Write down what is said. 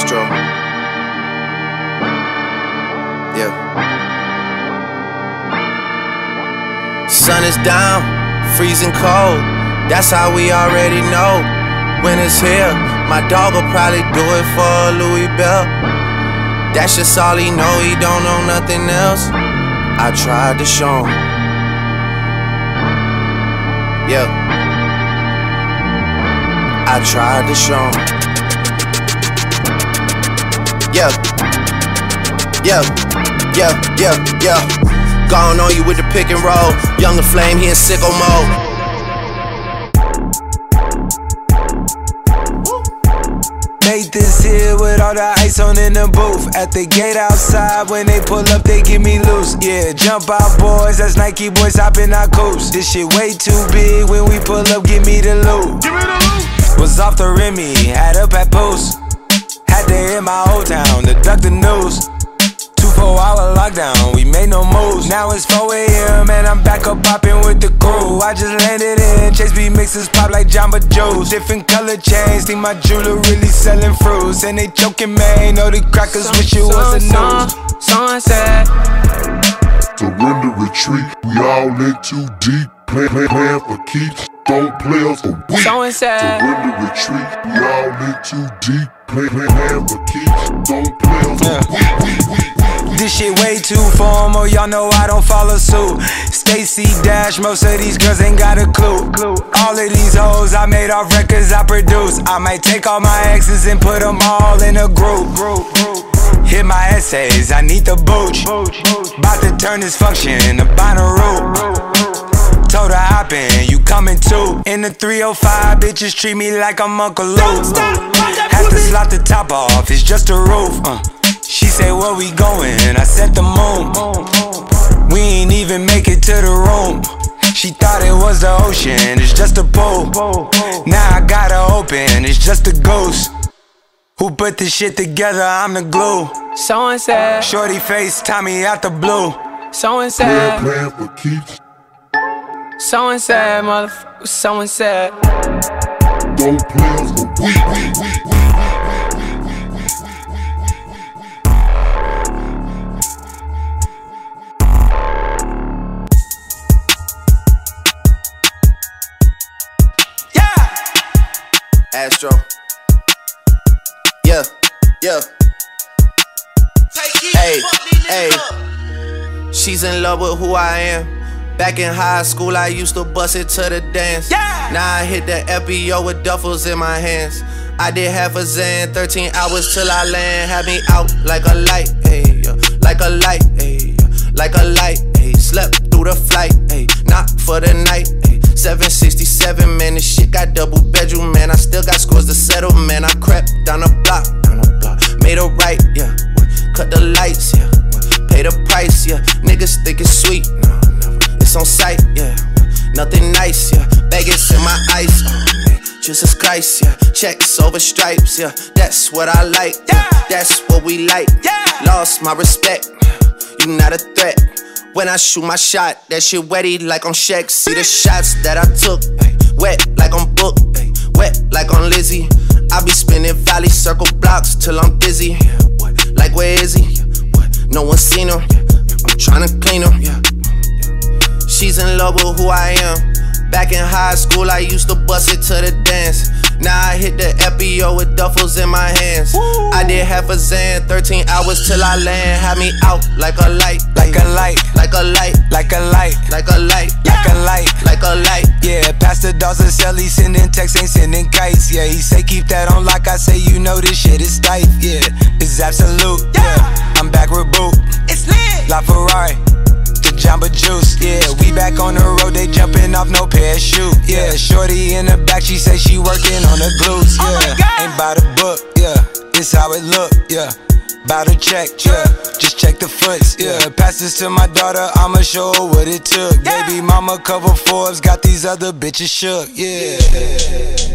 Astro. Yeah. Sun is down, freezing cold. That's how we already know. When it's here, my dog will probably do it for Louis Bell. That's just all he know, he don't know nothing else. I tried to show him. Yeah. I tried to show him. Yeah. Yeah. Yeah, yeah, yeah. Gone on you with the pick and roll. Younger Flame, he in sicko mode. Made this here with all the ice on in the booth. At the gate outside, when they pull up, they get me loose. Yeah, jump out boys, that's Nike boys hopping our coast. This shit way too big, when we pull up, give me the loot. Was off the Remy, had up at post. Had to hit my old town to duck the news. 2-4-hour lockdown, we made no moves. Now it's 4 a.m. and I'm back up popping with the crew. I just landed in, Chase B mixes pop like Jamba Juice. Different color chains, think my jeweler really selling fruits. And they joking, man, know the crackers wish it was a news. Sunset. Surrender, retreat, we all in too deep. Plan for keeps, don't play us for weeks. Surrender, retreat, we all in too deep. Plan for keeps, don't play us for weeks. This shit way too formal, y'all know I don't follow suit. Stacy Dash, most of these girls ain't got a clue. All of these hoes I made off records I produce. I might take all my exes and put them all in a group. Hit my essays, I need the booch. About to turn this function into Bonnaroo. Told her hop in, you coming too. In the 305, bitches treat me like I'm Uncle Luke. Have to slot the top off, it's just a roof. She said, where we going? I said the moon. We ain't even make it to the room. She thought it was the ocean, it's just a pool. Now I gotta open, it's just a ghost. Who put this shit together? I'm the glue. So and said, shorty face, Tommy out the blue. So and said, plan for keeps. So and said, motherfucker, so and said. Don't play us for weeks. Astro. Yeah, yeah. Hey, hey. She's in love with who I am. Back in high school, I used to bust it to the dance. Now I hit the FBO with duffels in my hands. I did half a Zan, 13 hours till I land. Had me out like a light, ayy, like a light, ayy, like a light, ayy. Slept through the flight, ayy, not for the night, ayy. 767, man, this shit got double bedroom, man. I still got scores to settle, man. I crept down the block, made a right, yeah. Cut the lights, yeah. Pay the price, yeah. Niggas think it's sweet, no, never. It's on sight, yeah. Nothing nice, yeah. Vegas in my ice, oh man. Jesus Christ, yeah. Checks over stripes, yeah. That's what I like, yeah. That's what we like, yeah. Lost my respect, you not a threat. When I shoot my shot, that shit wetty like on Shaq. See the shots that I took, ay, wet like on Book, ay, wet like on Lizzie. I be spinning valley circle blocks till I'm dizzy. What? Like where is he? What? No one seen him. I'm tryna clean him. Yeah. She's in love with who I am. Back in high school, I used to bust it to the dance. Now I hit the FBO with duffels in my hands. I did half a Zan, 13 hours till I land. Had me out like a light, like a light, like a light, like a light, like a light, like a light, like a light. Yeah, Pastor Dawson sell, he sending texts, ain't sending kites. Yeah, he say keep that on lock. I say you know this shit is tight. Yeah, it's absolute. Yeah, I'm back with Boot. It's lit. La Ferrari. Jamba Juice, yeah, we back on the road, they jumping off no parachute, yeah. Shorty in the back, she say she working on the glutes, yeah. Ain't by the book, yeah, it's how it look, yeah. Bout to check, yeah, just check the foots, yeah. Pass this to my daughter, I'ma show her what it took. Baby mama cover Forbes, got these other bitches shook, yeah.